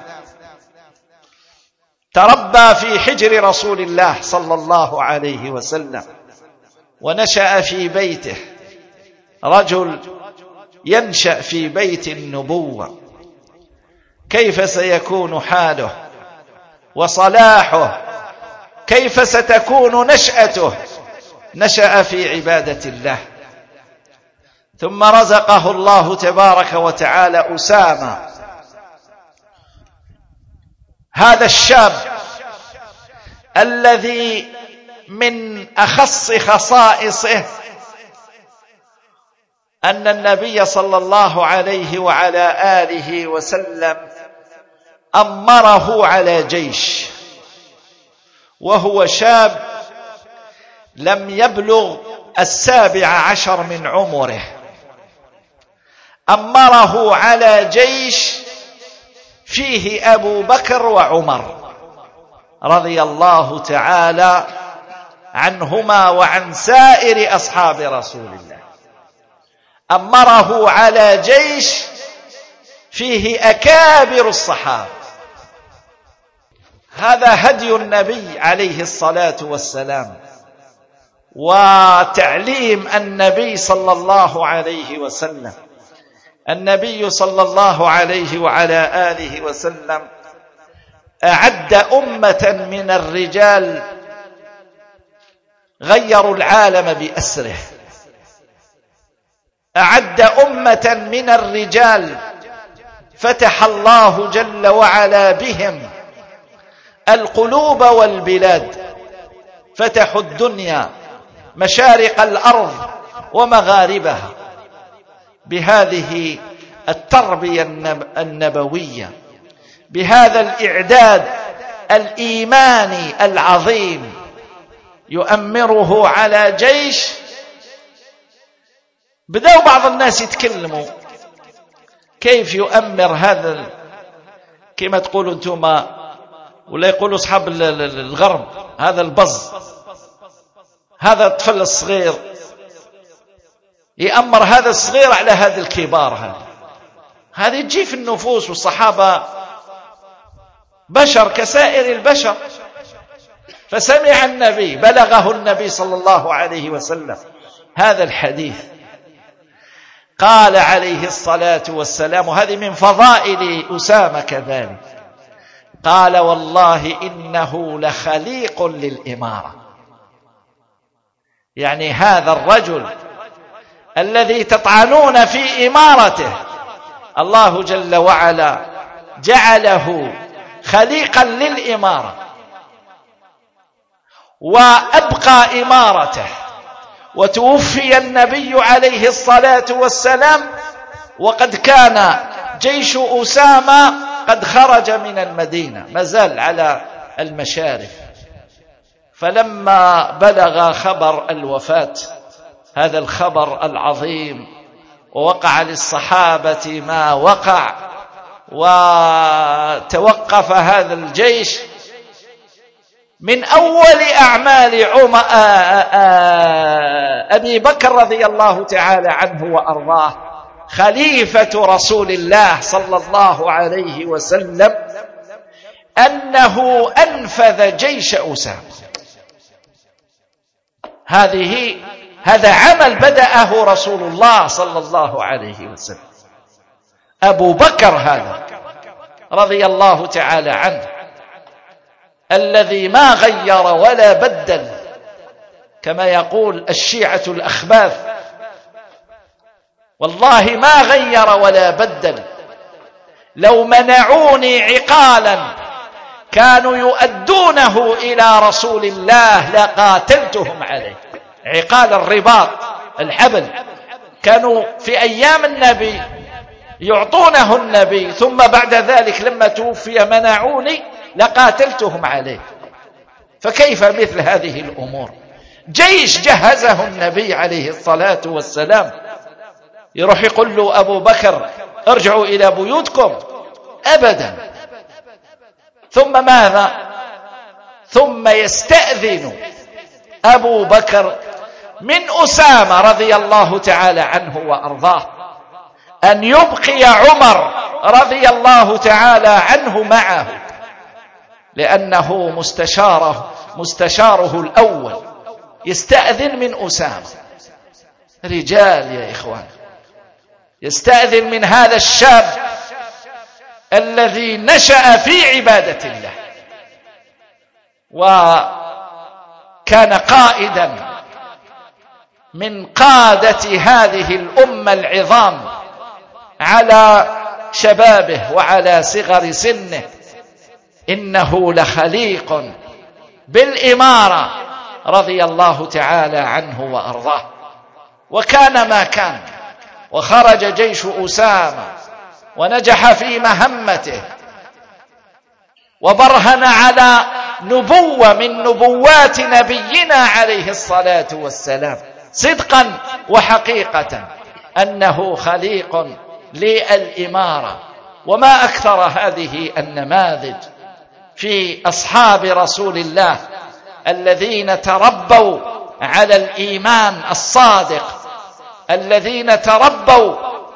تربى في حجر رسول الله صلى الله عليه وسلم ونشأ في بيته، رجل ينشأ في بيت النبوة، كيف سيكون حاله وصلاحه؟ كيف ستكون نشأته؟ نشأ في عبادة الله، ثم رزقه الله تبارك وتعالى أسامة، هذا الشاب الذي من أخص خصائصه أن النبي صلى الله عليه وعلى آله وسلم أمره على جيش وهو شاب لم يبلغ السابع عشر من عمره، أمره على جيش فيه أبو بكر وعمر رضي الله تعالى عنهما وعن سائر أصحاب رسول الله، أمره على جيش فيه أكابر الصحابة. هذا هدي النبي عليه الصلاة والسلام وتعليم النبي صلى الله عليه وسلم. النبي صلى الله عليه وعلى آله وسلم أعد أمة من الرجال غيروا العالم بأسره، أعد أمة من الرجال فتح الله جل وعلا بهم القلوب والبلاد، فتحوا الدنيا مشارق الأرض ومغاربها بهذه التربية النبوية، بهذا الإعداد الإيماني العظيم، يؤمره على جيش. بدأوا بعض الناس يتكلموا كيف يؤمر هذا، كما تقولوا انتم ولا يقولوا أصحاب الغرب، هذا البز، هذا الطفل الصغير يأمر هذا الصغير على هذا الكبار. هذا هذه تجي في النفوس، والصحابة بشر كسائر البشر. فسمع النبي، بلغه النبي صلى الله عليه وسلم هذا الحديث، قال عليه الصلاة والسلام، وهذه من فضائل أسامة كذلك، قال والله إنه لخليق للإمارة. يعني هذا الرجل الذي تطعنون في إمارته الله جل وعلا جعله خليقا للإمارة وأبقى إمارته. وتوفي النبي عليه الصلاة والسلام وقد كان جيش أسامة قد خرج من المدينة، مازال على المشارف. فلما بلغ خبر الوفاة، هذا الخبر العظيم، ووقع للصحابة ما وقع، وتوقف هذا الجيش، من أول أعمال أبي بكر رضي الله تعالى عنه وأرضاه خليفة رسول الله صلى الله عليه وسلم أنه أنفذ جيش أسامة. هذه هذا عمل بدأه رسول الله صلى الله عليه وسلم. أبو بكر هذا رضي الله تعالى عنه الذي ما غير ولا بدل، كما يقول الشيعة الأخباث، والله ما غير ولا بدل. لو منعوني عقالا كانوا يؤدونه إلى رسول الله لقاتلتهم عليه. عقال الرباط، الحبل، كانوا في أيام النبي يعطونه النبي، ثم بعد ذلك لما توفي منعوني لقاتلتهم عليه. فكيف مثل هذه الأمور؟ جيش جهزه النبي عليه الصلاة والسلام يروح يقول له أبو بكر ارجعوا إلى بيوتكم؟ أبدا. ثم ماذا؟ ثم يستأذن أبو بكر من أسامة رضي الله تعالى عنه وأرضاه أن يبقي عمر رضي الله تعالى عنه معه، لأنه مستشاره مستشاره الأول. يستأذن من أسامة. رجال يا إخوان، يستأذن من هذا الشاب الذي نشأ في عبادة الله وكان قائدا من قادة هذه الأمة العظام على شبابه وعلى صغر سنه. إنه لخليق بالإمارة رضي الله تعالى عنه وأرضاه. وكان ما كان، وخرج جيش أسامة ونجح في مهمته وبرهن على نبوة من نبوات نبينا عليه الصلاة والسلام صدقا وحقيقة أنه خليق للإمارة. وما أكثر هذه النماذج في أصحاب رسول الله الذين تربوا على الإيمان الصادق، الذين تربوا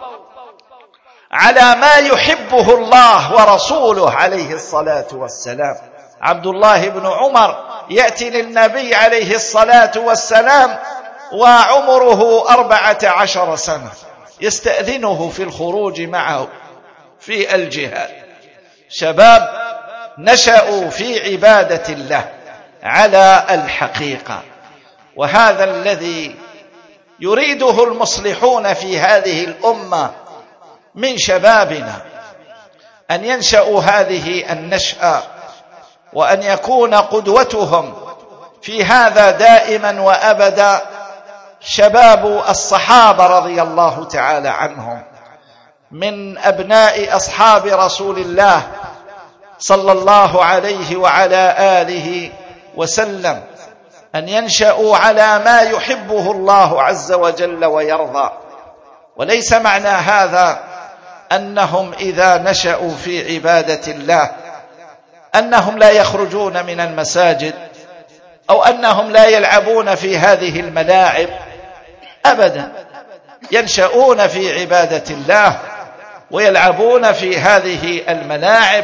على ما يحبه الله ورسوله عليه الصلاة والسلام. عبد الله بن عمر يأتي للنبي عليه الصلاة والسلام وعمره أربعة عشر سنة، يستأذنه في الخروج معه في الجهاد. شباب نشأوا في عبادة الله على الحقيقة. وهذا الذي يريده المصلحون في هذه الأمة من شبابنا، أن ينشأوا هذه النشأة وأن يكون قدوتهم في هذا دائما وأبدا شباب الصحابة رضي الله تعالى عنهم، من أبناء أصحاب رسول الله صلى الله عليه وعلى آله وسلم، أن ينشأوا على ما يحبه الله عز وجل ويرضى. وليس معنى هذا أنهم إذا نشأوا في عبادة الله أنهم لا يخرجون من المساجد أو أنهم لا يلعبون في هذه الملاعب، أبدا. ينشأون في عبادة الله ويلعبون في هذه الملاعب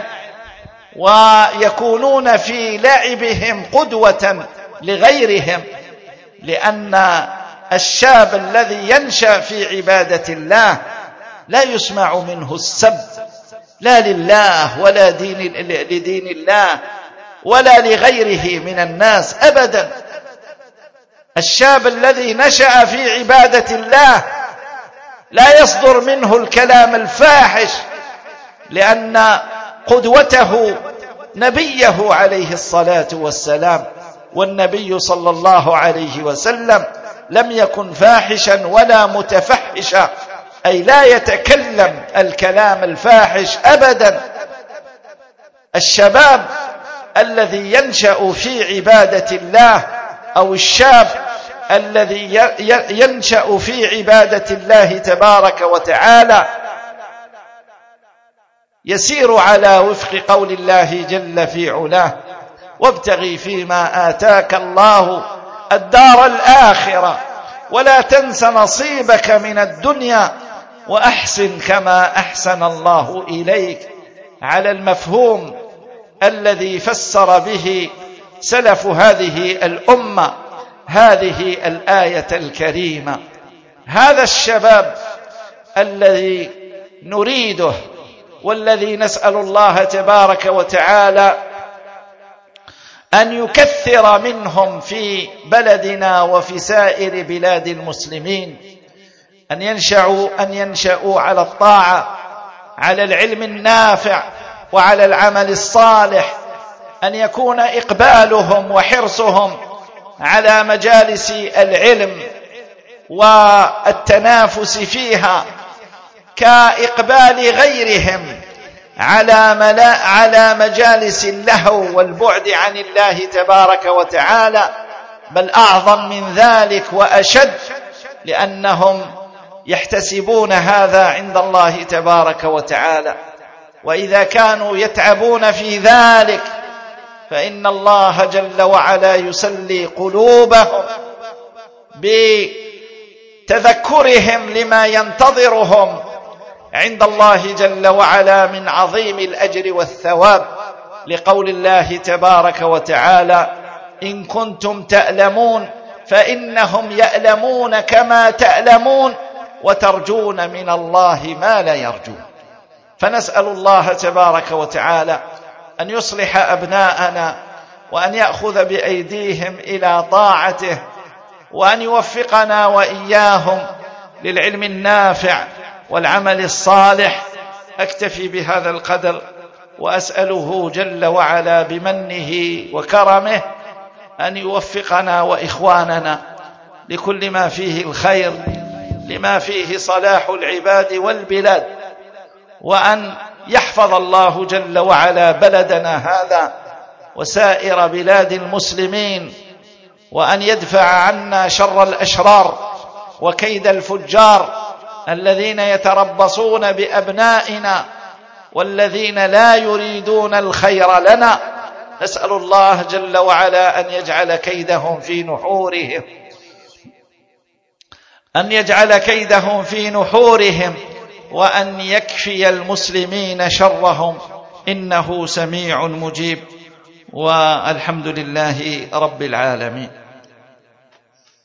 ويكونون في لعبهم قدوة لغيرهم، لأن الشاب الذي ينشأ في عبادة الله لا يسمع منه السب، لا لله ولا دين لدين الله ولا لغيره من الناس أبدا. الشاب الذي نشأ في عبادة الله لا يصدر منه الكلام الفاحش، لأن قدوته نبيه عليه الصلاة والسلام، والنبي صلى الله عليه وسلم لم يكن فاحشا ولا متفحشا، أي لا يتكلم الكلام الفاحش أبدا. الشباب الذي ينشأ في عبادة الله أو الشاب الذي ينشأ في عبادة الله تبارك وتعالى يسير على وفق قول الله جل في علاه: وابتغي فيما آتاك الله الدار الآخرة ولا تنس نصيبك من الدنيا وأحسن كما أحسن الله إليك، على المفهوم الذي فسر به سلف هذه الأمة هذه الآية الكريمة. هذا الشباب الذي نريده والذي نسأل الله تبارك وتعالى أن يكثر منهم في بلدنا وفي سائر بلاد المسلمين، أن ينشأوا أن ينشأوا على الطاعة، على العلم النافع وعلى العمل الصالح، أن يكون إقبالهم وحرصهم على مجالس العلم والتنافس فيها كإقبال غيرهم على ملا على مجالس اللهو والبعد عن الله تبارك وتعالى، بل أعظم من ذلك وأشد، لأنهم يحتسبون هذا عند الله تبارك وتعالى، وإذا كانوا يتعبون في ذلك فإن الله جل وعلا يسلي قلوبهم بتذكرهم لما ينتظرهم عند الله جل وعلا من عظيم الأجر والثواب، لقول الله تبارك وتعالى: إن كنتم تألمون فإنهم يألمون كما تألمون وترجون من الله ما لا يرجون. فنسأل الله تبارك وتعالى أن يصلح أبناءنا، وأن يأخذ بأيديهم إلى طاعته، وأن يوفقنا وإياهم للعلم النافع والعمل الصالح. أكتفي بهذا القدر، وأسأله جل وعلا بمنه وكرمه أن يوفقنا وإخواننا لكل ما فيه الخير، لما فيه صلاح العباد والبلاد، وأن يحفظ الله جل وعلا بلدنا هذا وسائر بلاد المسلمين، وأن يدفع عنا شر الأشرار وكيد الفجار الذين يتربصون بأبنائنا والذين لا يريدون الخير لنا. نسأل الله جل وعلا أن يجعل كيدهم في نحورهم أن يجعل كيدهم في نحورهم وأن يكفي المسلمين شرهم، إنه سميع مجيب، والحمد لله رب العالمين.